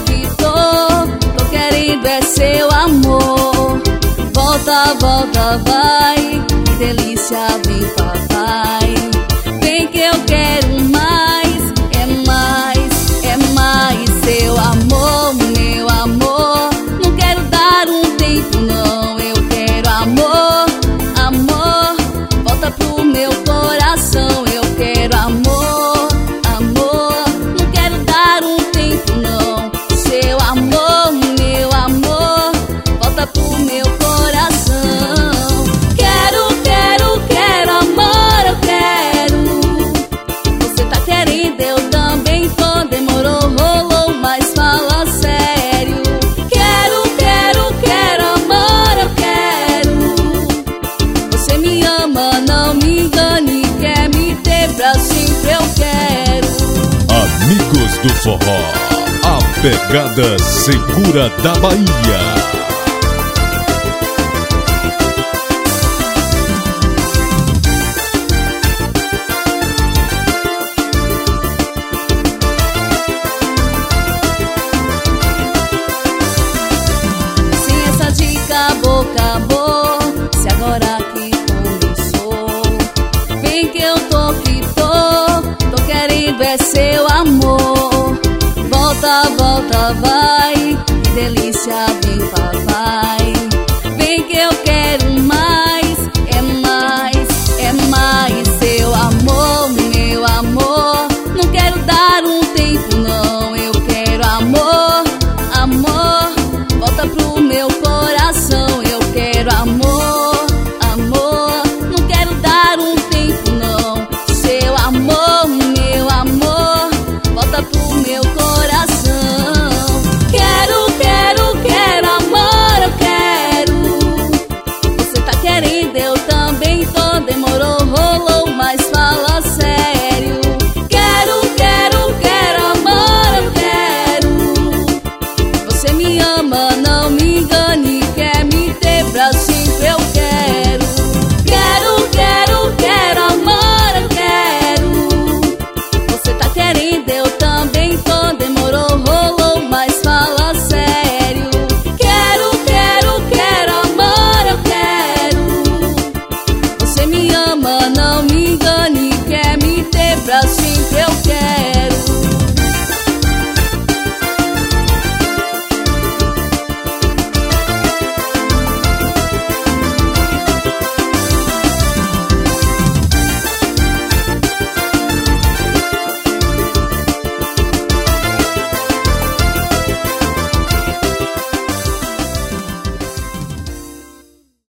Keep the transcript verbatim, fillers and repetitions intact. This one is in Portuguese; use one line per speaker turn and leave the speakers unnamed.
que tô, tô querendo é seu amor. Volta, volta, vai, que delícia, vem papai. Vem que eu quero mais, é mais, é mais seu amor, meu amor. Não quero dar um tempo não, eu quero amor, amor. Volta pro meu coração, eu quero amor, amor. Não quero dar um tempo não, seu amor, meu amor. Volta pro meu coração. Quero, quero, quero amor, eu quero. Você tá querendo, eu também tô. Demorou, rolou, mas fala sério. Quero, quero, quero amor, eu quero. Você me ama, não me engane, quer me ter pra sempre, eu quero.
Amigos do Forró, a pegada segura da Bahia.
Acabou, acabou, se agora que começou. Vem que eu tô que tô, tô querendo é seu amor. Volta, volta, vai, que delícia, vem papai.